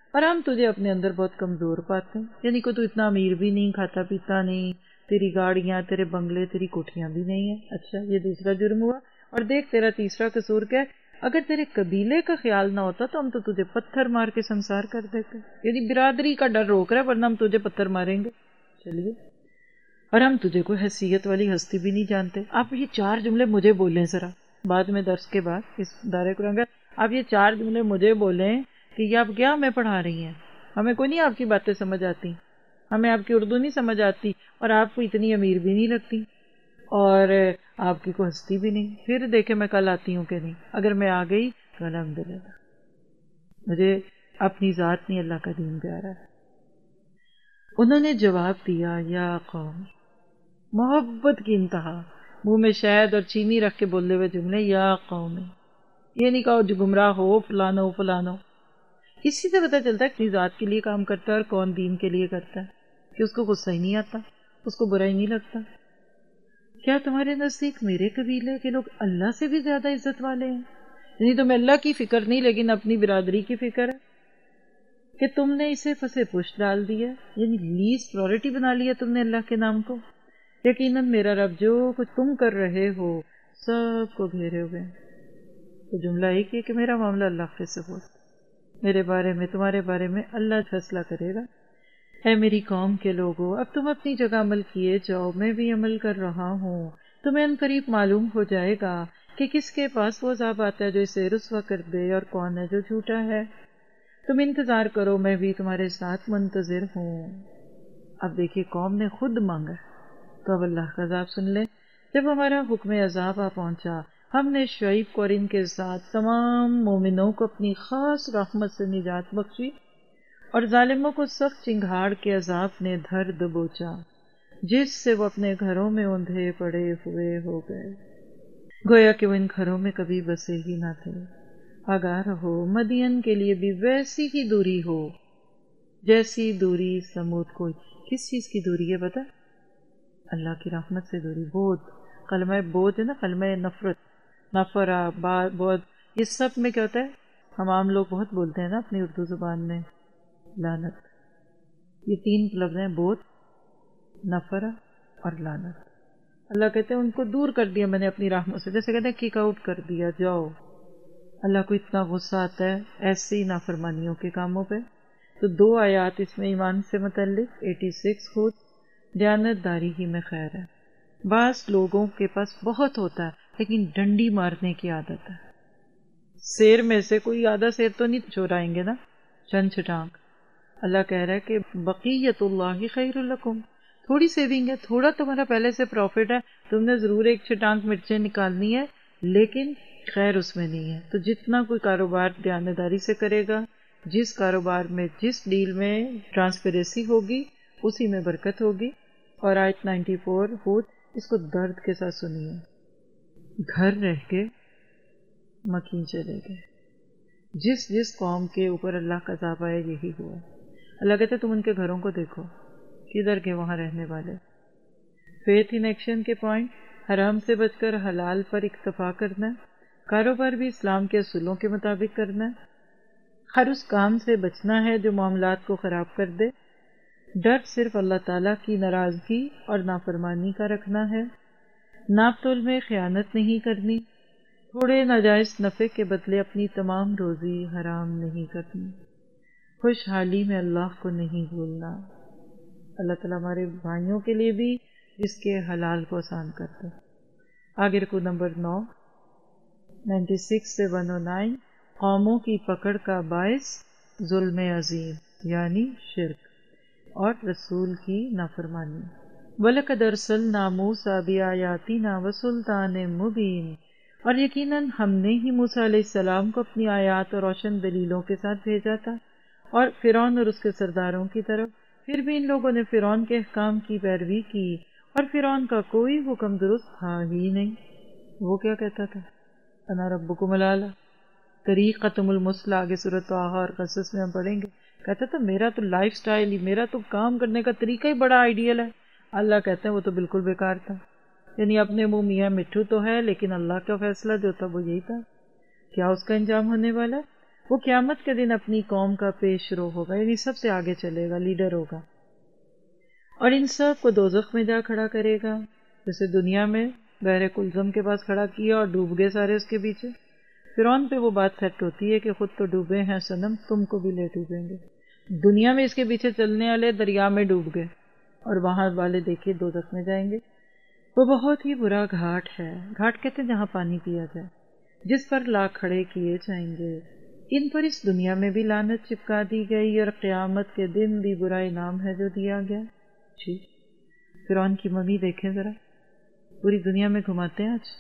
اور ہم تجھے اپنے اندر بہت کمزور پاتے ہیں، یعنی کہ تو اتنا امیر بھی نہیں، کھاتا پیتا نہیں، تیری گاڑیاں، تیرے بنگلے، تیری کوٹھیاں بھی نہیں ہیں۔ اچھا، یہ دوسرا جرم ہوا۔ اور دیکھ تیرا تیسرا قصور کیا ہے، اگر تیرے قبیلے کا خیال نہ ہوتا تو ہم تو تجھے پتھر مار کے سنسار کر دیتے، یعنی برادری کا ڈر روک رہا ہے ورنہ ہم تجھے پتھر ماریں گے۔ چلیے، اور ہم تجھے کوئی حیثیت والی ہستی بھی نہیں جانتے۔ آپ یہ 4 جملے مجھے بولیں ذرا، بعد میں درس کے بعد اس دائرے قرآن کا آپ یہ 4 جملے مجھے بولیں کہ یہ آپ کیا ہمیں پڑھا رہی ہیں؟ ہمیں کوئی نہیں آپ کی باتیں سمجھ آتی، ہمیں آپ کی اردو نہیں سمجھ آتی، اور آپ کو اتنی امیر بھی نہیں لگتی، اور آپ کی کوئی ہستی بھی نہیں۔ پھر دیکھیں میں کل آتی ہوں کہ نہیں، اگر میں آ گئی تو الحمدللہ، مجھے اپنی ذات نہیں اللہ کا دین پیارا ہے۔ انہوں نے جواب دیا، یا قوم، محبت کی انتہا، منہ میں شہد اور چینی رکھ کے بولے ہوئے جملے، یا قوم، یہ نہیں کہو جو گمراہ ہو فلانا ہو فلانا ہو۔ اسی سے پتہ چلتا ہے کہ ذات کے لیے کام کرتا ہے اور کون دین کے لیے کرتا ہے، کہ اس کو غصہ ہی نہیں آتا، اس کو برا ہی نہیں لگتا۔ کیا تمہارے نزدیک میرے قبیلے کے لوگ اللہ سے بھی زیادہ عزت والے ہیں؟ یعنی تمہیں اللہ کی فکر نہیں لیکن اپنی برادری کی فکر ہے، کہ تم نے اسے پسے پشت ڈال دیا، یعنی لیسٹ پرائورٹی بنا لیا تم نے اللہ کے نام کو۔ یقیناً میرا رب جو کچھ تم کر رہے ہو سب کو گھیرے ہوئے ہیں۔ تو جملہ ایک ہے کہ میرا معاملہ اللہ کے سپرد، میرے بارے میں، تمہارے بارے میں اللہ فیصلہ کرے گا۔ اے میری قوم کے لوگوں، اب تم اپنی جگہ عمل کیے جاؤ، میں بھی عمل کر رہا ہوں۔ تمہیں ان قریب معلوم ہو جائے گا کہ کس کے پاس وہ عذاب آتا ہے جو اسے رسوا کر دے اور کون ہے جو جھوٹا ہے۔ تم انتظار کرو، میں بھی تمہارے ساتھ منتظر ہوں۔ اب دیکھیے قوم نے خود مانگا، تو اب اللہ کا عذاب سن لیں۔ جب ہمارا حکم عذاب آ پہنچا، ہم نے شعیب کو اور ان کے ساتھ تمام مومنوں کو اپنی خاص رحمت سے نجات بخشی، اور ظالموں کو سخت چنگھاڑ کے عذاب نے دھر دبوچا، جس سے وہ اپنے گھروں میں اوندھے پڑے ہوئے ہو گئے، گویا کہ وہ ان گھروں میں کبھی بسے ہی نہ تھے۔ آگاہ رہو، مدین کے لیے بھی ویسی ہی دوری ہو جیسی دوری سمود کو۔ کس چیز کی دوری ہے پتہ؟ اللہ کی رحمت سے دوری۔ بود، کلمہ بود ہے نا، کلمہ نفرت، نفرہ، بود، یہ سب میں کیا ہوتا ہے؟ ہم عام لوگ بہت بولتے ہیں نا اپنی اردو زبان میں، لعنت۔ یہ 3 لفظ ہیں، بود، نفرہ اور لعنت۔ اللہ کہتے ہیں ان کو دور کر دیا میں نے اپنی رحمت سے، جیسے کہتے ہیں کک آؤٹ کر دیا، جاؤ۔ اللہ کو اتنا غصہ آتا ہے ایسی نافرمانیوں کے کاموں پہ۔ تو 2 آیات اس میں ایمان سے متعلق، 86 خود دیانت داری ہی میں خیر ہے۔ بعض لوگوں کے پاس بہت ہوتا ہے لیکن ڈنڈی مارنے کی عادت ہے۔ سیر میں سے کوئی آدھا سیر تو نہیں چورائیں گے نا، چند چھٹانک۔ اللہ کہہ رہا ہے کہ بقیت اللہ خیر لکم، تھوڑی سیونگ ہے، تھوڑا تمہارا پہلے سے پروفٹ ہے، تم نے ضرور 1 چھٹانک مرچیں نکالنی ہے لیکن خیر اس میں نہیں ہے۔ تو جتنا کوئی کاروبار دیانتداری سے کرے گا، جس کاروبار میں، جس ڈیل میں ٹرانسپیریسی ہوگی اسی میں برکت ہوگی۔ اور آیت 94 ہود، اس کو درد کے ساتھ سنیے۔ گھر رہ کے مکین چلے گئے، جس جس قوم کے اوپر اللہ کا عذاب آیا یہی ہوا۔ اللہ کہتے ہیں تم ان کے گھروں کو دیکھو، کدھر کے وہاں رہنے والے۔ فیتھ ان ایکشن کے پوائنٹ، حرام سے بچ کر حلال پر اکتفا کرنا، کاروبار بھی اسلام کے اصولوں کے مطابق کرنا، ہر اس کام سے بچنا ہے جو معاملات کو خراب کر دے، ڈر صرف اللہ تعالیٰ کی ناراضگی اور نافرمانی کا رکھنا ہے، ناپ تول میں خیانت نہیں کرنی، تھوڑے ناجائز نفع کے بدلے اپنی تمام روزی حرام نہیں کرنی، خوشحالی میں اللہ کو نہیں بھولنا۔ اللہ تعالیٰ ہمارے بھائیوں کے لیے بھی اس کے حلال کو آسان کر دے۔ آگے رکو نمبر 9، 96 سے 109، قوموں کی پکڑ کا باعث ظلم عظیم یعنی شرک اور رسول کی نافرمانی۔ وَلَقَدْ أَرْسَلْنَا مُوسَىٰ بِآيَاتِنَا وَسُلْطَانٍ مُّبِينٍ، اور یقیناً ہم نے ہی موسیٰ علیہ السلام کو اپنی آیات اور روشن دلیلوں کے ساتھ بھیجا تھا، اور فرعون اور اس کے سرداروں کی طرف۔ پھر بھی ان لوگوں نے فرعون کے احکام کی پیروی کی، اور فرعون کا کوئی حکم درست تھا ہی نہیں۔ وہ کیا کہتا تھا؟ انا ربکم الاعلیٰ، طریقتم المثلی، آگے سورۃ طٰہٰ اور قصص میں ہم پڑھیں گے۔ کہتا تھا میرا تو لائف سٹائل ہی، میرا تو کام کرنے کا طریقہ ہی بڑا آئیڈیل ہے۔ اللہ کہتے ہیں وہ تو بالکل بیکار تھا، یعنی اپنے منہ میاں مٹھو تو ہے لیکن اللہ کا فیصلہ جو تھا وہ یہی تھا۔ کیا اس کا انجام ہونے والا ہے؟ وہ قیامت کے دن اپنی قوم کا پیش رو ہوگا، یعنی سب سے آگے چلے گا، لیڈر ہوگا، اور ان سب کو دوزخ میں جا کھڑا کرے گا. جیسے دنیا میں بحر کلزم کے پاس کھڑا کیا اور ڈوب گئے سارے اس کے پیچھے. فرعون پہ وہ بات سیٹ ہوتی ہے کہ خود تو ڈوبے ہیں صنم، تم کو بھی لے ڈوبیں گے. دنیا میں اس کے پیچھے چلنے والے دریا میں ڈوب گئے، اور وہاں والے دیکھیے دوزخ میں جائیں گے. وہ بہت ہی برا گھاٹ ہے. گھاٹ کہتے ہیں جہاں پانی پیا جائے، جس پر لا کھڑے کیے جائیں گے. ان پر اس دنیا میں بھی لعنت چپکا دی گئی، اور قیامت کے دن بھی برا انعام ہے جو دیا گیا. جی فرعون کی ممی دیکھیں ذرا، پوری دنیا میں گھماتے ہیں آج،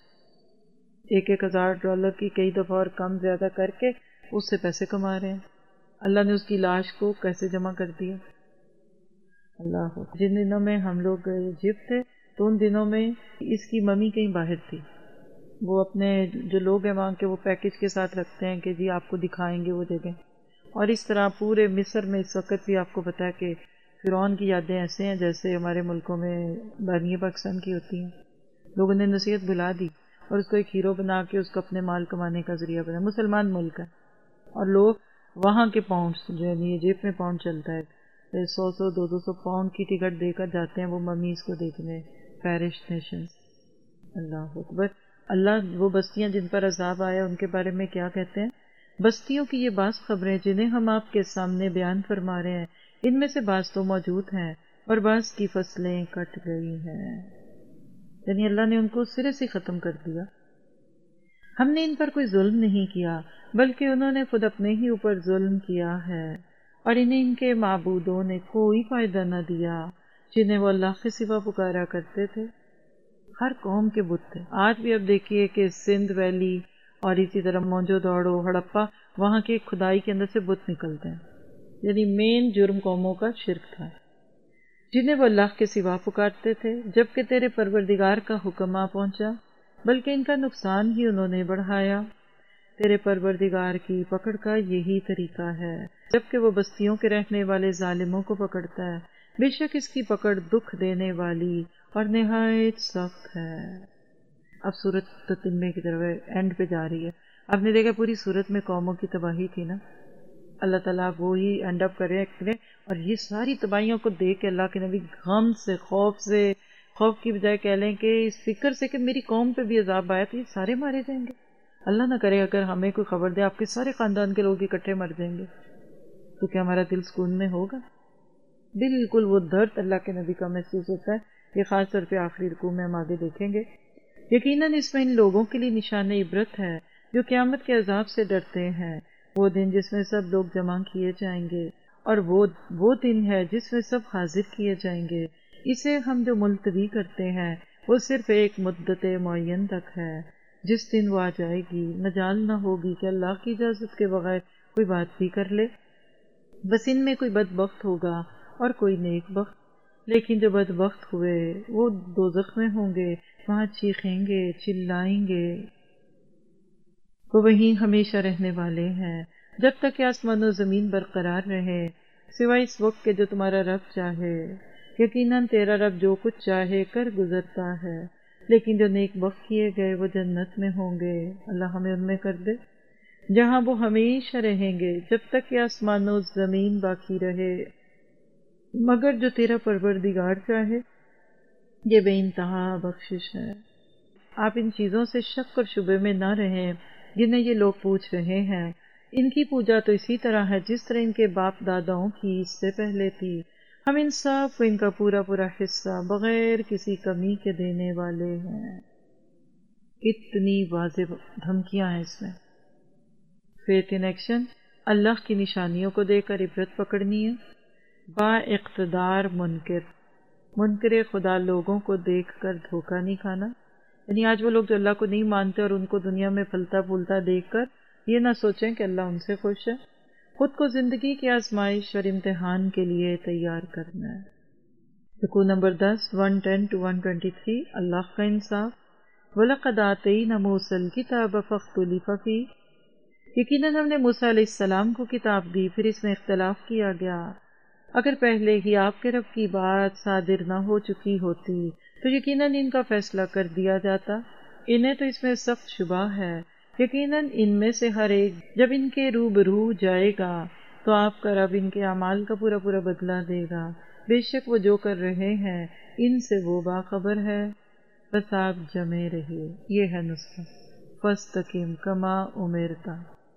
$1,000 کی کئی دفعہ اور کم زیادہ کر کے اس سے پیسے کما رہے ہیں. اللہ نے اس کی لاش کو کیسے جمع کر دیا. اللہ، جن دنوں میں ہم لوگ ایجپٹ تھے تو ان دنوں میں اس کی ممی کہیں باہر تھی. وہ اپنے جو لوگ ہیں وہاں کے وہ پیکج کے ساتھ رکھتے ہیں کہ جی آپ کو دکھائیں گے وہ جگہ. اور اس طرح پورے مصر میں اس وقت بھی آپ کو پتا ہے کہ فرعون کی یادیں ایسے ہیں جیسے ہمارے ملکوں میں بانی پاکستان کی ہوتی ہیں. لوگوں نے نصیحت بھلا دی اور اس کو ایک ہیرو بنا کے اس کو اپنے مال کمانے کا ذریعہ بنا. مسلمان ملک ہے اور لوگ وہاں کے پاؤنڈس جو ہے جیب میں پاؤنڈ چلتا ہے، 100 200 پاؤنڈ کی ٹکٹ دے کر جاتے ہیں وہ ممیز کو دیکھنے. Perish nations. اللہ اکبر. اللہ وہ بستیاں جن پر عذاب آیا ان کے بارے میں کیا کہتے ہیں؟ بستیوں کی یہ بعض خبریں جنہیں ہم آپ کے سامنے بیان فرما رہے ہیں، ان میں سے بعض تو موجود ہیں اور بعض کی فصلیں کٹ گئی ہیں. یعنی اللہ نے ان کو سرے سے ختم کر دیا. ہم نے ان پر کوئی ظلم نہیں کیا بلکہ انہوں نے خود اپنے ہی اوپر ظلم کیا ہے، اور انہیں ان کے معبودوں نے کوئی فائدہ نہ دیا جنہیں وہ اللہ کے سوا پکارا کرتے تھے. ہر قوم کے بت تھے. آج بھی اب دیکھیے کہ سندھ ویلی اور اسی طرح مونجو داڑو، ہڑپا، وہاں کے کھدائی کے اندر سے بت نکلتے ہیں. یعنی مین جرم قوموں کا شرک تھا جنہیں وہ اللہ کے سوا پکارتے تھے جبکہ تیرے پروردگار کا حکم آ پہنچا، بلکہ ان کا نقصان ہی انہوں نے بڑھایا. تیرے پروردگار کی پکڑ کا یہی طریقہ ہے جبکہ وہ بستیوں کے رہنے والے ظالموں کو پکڑتا ہے. بے شک اس کی پکڑ دکھ دینے والی اور نہایت سخت ہے. اب سورت تتمے کی طرف اینڈ پہ جا رہی ہے. آپ نے دیکھا پوری سورت میں قوموں کی تباہی تھی نا. اللہ تعالیٰ وہی اینڈ اپ کرے اور یہ ساری تباہیوں کو دیکھ کے اللہ کے نبی غم سے، خوف کی بجائے کہہ لیں کہ اس فکر سے کہ میری قوم پہ بھی عذاب آیا تو یہ سارے مارے جائیں گے. اللہ نہ کرے اگر ہمیں کوئی خبر دے آپ کے سارے خاندان کے لوگ اکٹھے مر جائیں گے تو کیا ہمارا دل سکون میں ہوگا؟ بالکل وہ درد اللہ کے نبی کا محسوس ہوتا ہے. یہ خاص طور پہ آخری رکوع میں ہم آگے دیکھیں گے. یقیناً اس میں ان لوگوں کے لیے نشان عبرت ہے جو قیامت کے عذاب سے ڈرتے ہیں. وہ دن جس میں سب لوگ جمع کیے جائیں گے، اور وہ دن ہے جس میں سب حاضر کیے جائیں گے. اسے ہم جو ملتوی کرتے ہیں وہ صرف ایک مدت معین تک ہے. جس دن وہ آ جائے گی مجال نہ ہوگی کہ اللہ کی اجازت کے بغیر کوئی بات بھی کر لے. بس ان میں کوئی بدبخت ہوگا اور کوئی نیک بخت. لیکن جو بدبخت ہوئے وہ دوزخ میں ہوں گے، وہاں چیخیں گے، چلائیں گے. وہ وہیں ہمیشہ رہنے والے ہیں جب تک کہ آسمان و زمین برقرار رہے، سوائے اس وقت کے جو تمہارا رب چاہے. یقیناً تیرا رب جو کچھ چاہے کر گزرتا ہے. لیکن جو نیک بخت کیے گئے وہ جنت میں ہوں گے. اللہ ہمیں ان میں کر دے جہاں وہ ہمیشہ رہیں گے جب تک کہ آسمان و زمین باقی رہے، مگر جو تیرا پروردگار چاہے. یہ بے انتہا بخشش ہے. آپ ان چیزوں سے شک اور شبے میں نہ رہیں جنہیں یہ لوگ پوچھ رہے ہیں. ان کی پوجا تو اسی طرح ہے جس طرح ان کے باپ داداؤں کی اس سے پہلے تھی. ہم ان سب کو ان کا پورا حصہ بغیر کسی کمی کے دینے والے ہیں. اتنی واضح دھمکیاں ہیں اس میں. فیتھ ان ایکشن، اللہ کی نشانیوں کو دیکھ کر عبرت پکڑنی ہے. با اقتدار منکر خدا لوگوں کو دیکھ کر دھوکہ نہیں کھانا. یعنی آج وہ لوگ جو اللہ کو نہیں مانتے اور ان کو دنیا میں پھلتا پھولتا دیکھ کر یہ نہ سوچیں کہ اللہ ان سے خوش ہے. خود کو زندگی کی آزمائش اور امتحان کے لیے تیار کرنا ہے. رکوع نمبر 10 110 to 123. اللہ کا انصاف. وَلَقَدْ آتَيْنَا مُوسَى الْكِتَابَ فَاخْتُلِفَ فِيهِ. یقیناً ہم نے موسیٰ علیہ السلام کو کتاب دی پھر اس میں اختلاف کیا گیا. اگر پہلے ہی آپ کے رب کی بات صادر نہ ہو چکی ہوتی تو یقیناً ان کا فیصلہ کر دیا جاتا. انہیں تو اس میں سخت شبہ ہے یقیناً ان میں سے ہر ایک جب ان کے روبرو جائے گا تو آپ کا رب ان کے اعمال کا پورا پورا بدلہ دے گا، بے شک وہ جو کر رہے ہیں ان سے وہ باخبر ہے۔ بس آپ جمے رہیے، یہ ہے نسخہ، فاستقم کما امرتا،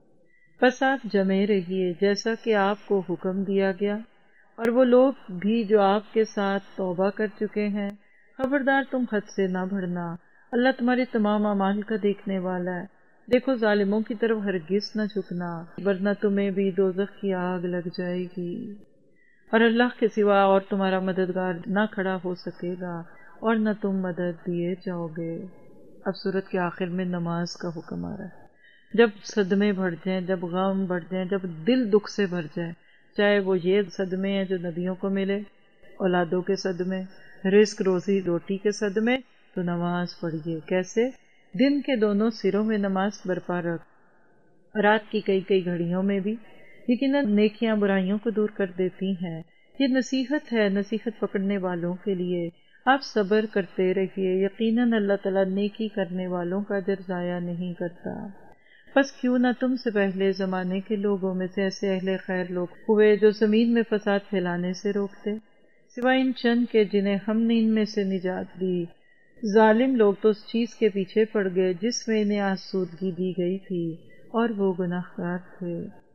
بس آپ جمے رہیے جیسا کہ آپ کو حکم دیا گیا، اور وہ لوگ بھی جو آپ کے ساتھ توبہ کر چکے ہیں، خبردار تم حد سے نہ بڑھنا، اللہ تمہارے تمام اعمال کا دیکھنے والا ہے۔ دیکھو ظالموں کی طرف ہرگز نہ جھکنا، ورنہ تمہیں بھی دوزخ کی آگ لگ جائے گی، اور اللہ کے سوا اور تمہارا مددگار نہ کھڑا ہو سکے گا اور نہ تم مدد دیے جاؤ گے۔ اب سورت کے آخر میں نماز کا حکم آ رہا ہے۔ جب صدمے بڑھ جائیں، جب غم بڑھ جائیں، جب دل دکھ سے بھر جائے، چاہے وہ یہ صدمے ہیں جو نبیوں کو ملے، اولادوں کے صدمے، رزق روزی روٹی کے صدمے، تو نماز پڑھیے۔ کیسے؟ دن کے دونوں سروں میں نماز برپا رکھ، رات کی کئی کئی گھڑیوں میں بھی، یقیناً نیکیاں برائیوں کو دور کر دیتی ہیں۔ یہ نصیحت ہے نصیحت پکڑنے والوں کے لیے۔ آپ صبر کرتے رہیے، یقیناً اللہ تعالیٰ نیکی کرنے والوں کا اجر ضائع نہیں کرتا۔ بس کیوں نہ تم سے پہلے زمانے کے لوگوں میں سے ایسے اہل خیر لوگ ہوئے جو زمین میں فساد پھیلانے سے روکتے، سوائے ان چند کے جنہیں ہم نے ان میں سے نجات دی۔ ظالم لوگ تو اس چیز کے پیچھے پڑ گئے جس میں انہیں آسودگی دی گئی تھی، اور وہ گناہگار تھے۔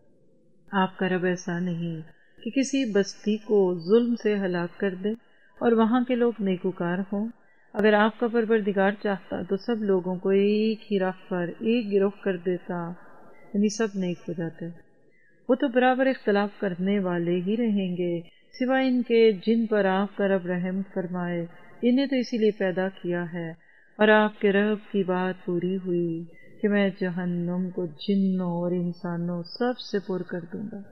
آپ کا رب ایسا نہیں کہ کسی بستی کو ظلم سے ہلاک کر دے اور وہاں کے لوگ نیکوکار ہوں۔ اگر آپ کا پروردگار چاہتا تو سب لوگوں کو ایک ہی راہ پر ایک گروہ کر دیتا، یعنی سب نیک ہو جاتے۔ وہ تو برابر اختلاف کرنے والے ہی رہیں گے، سوائے ان کے جن پر آپ کا رب رحم فرمائے۔ انہیں تو اسی لیے پیدا کیا ہے، اور آپ کے رب کی بات پوری ہوئی کہ میں جہنم کو جنوں اور انسانوں سب سے پر کر دوں گا۔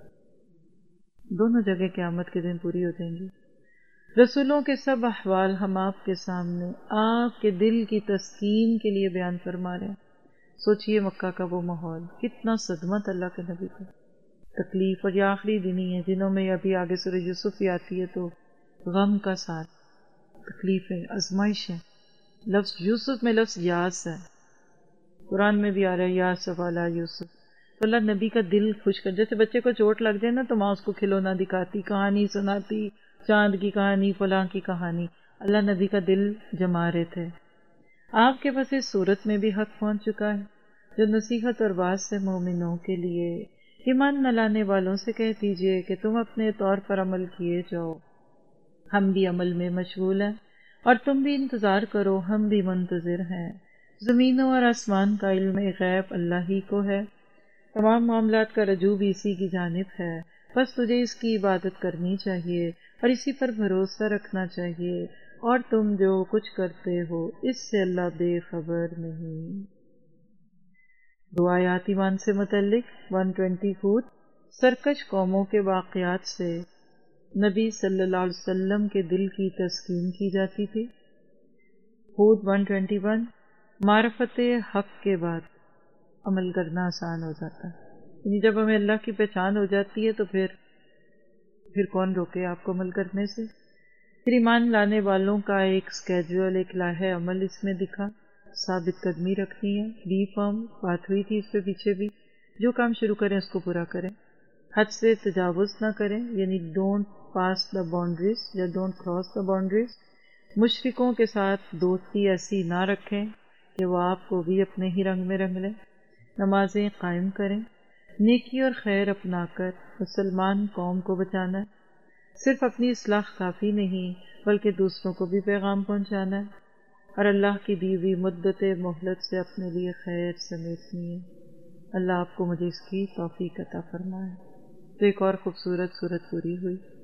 دونوں جگہ قیامت کے دن پوری ہو جائیں گی۔ رسولوں کے سب احوال ہم آپ کے سامنے آپ کے دل کی تسکین کے لیے بیان فرما رہے ہیں۔ سوچئے مکہ کا وہ ماحول، کتنا صدمہ تھا اللہ کے نبی کو، تکلیف، اور یہ آخری دن ہی ہے جنہوں میں ابھی آگے سورہ یوسف ہی آتی ہے تو غم کا ساتھ، تکلیفیں، آزمائشیں۔ لفظ یوسف میں لفظ یاس ہے، قرآن میں بھی آ رہا ہے یاس والا یوسف۔ تو اللہ نبی کا دل خوش کر، جیسے بچے کو چوٹ لگ جائے نا تو ماں اس کو کھلونا دکھاتی، کہانی سناتی، چاند کی کہانی، فلاں کی کہانی، اللہ نبی کا دل جما رہے تھے۔ آپ کے پاس اس صورت میں بھی حق پہنچ چکا ہے جو نصیحت اور واعظ سے مومنوں کے لیے۔ ایمان نہ لانے والوں سے کہہ دیجئے کہ تم اپنے طور پر عمل کیے جاؤ، ہم بھی عمل میں مشغول ہیں، اور تم بھی انتظار کرو، ہم بھی منتظر ہیں۔ زمینوں اور آسمان کا علم غیب اللہ ہی کو ہے، تمام معاملات کا رجوع بھی اسی کی جانب ہے، بس تجھے اس کی عبادت کرنی چاہیے اور اسی پر بھروسہ رکھنا چاہیے، اور تم جو کچھ کرتے ہو اس سے اللہ بے خبر نہیں۔ دو آیات ایمان سے متعلق 120 سرکش قوموں کے واقعات سے نبی صلی اللہ علیہ وسلم کے دل کی تسکین کی جاتی تھی۔ ہود 121 معرفت حق کے بعد عمل کرنا آسان ہو جاتا ہے، یعنی جب ہمیں اللہ کی پہچان ہو جاتی ہے تو پھر کون روکے آپ کو عمل کرنے سے۔ پھر ایمان لانے والوں کا ایک اسکیجول، ایک لائحہ عمل اس میں دکھا، ثابت قدمی رکھنی ہے، بی فارم، بات ہوئی تھی اس پہ پیچھے بھی، جو کام شروع کریں اس کو پورا کریں، حد سے تجاوز نہ کریں، یعنی ڈونٹ پاس دا باؤنڈریز یا ڈونٹ کراس دا باؤنڈریز۔ مشرکوں کے ساتھ دوستی ایسی نہ رکھیں کہ وہ آپ کو بھی اپنے ہی رنگ میں رنگ لیں۔ نمازیں قائم کریں، نیکی اور خیر اپنا کر مسلمان قوم کو بچانا ہے۔ صرف اپنی اصلاح کافی نہیں بلکہ دوسروں کو بھی پیغام پہنچانا ہے، اور اللہ کی دی ہوئی مدت مہلت سے اپنے لیے خیر سمیٹنی ہے۔ اللہ آپ کو مجھے اس کی توفیق عطا فرمائے۔ تو ایک اور خوبصورت صورت پوری ہوئی۔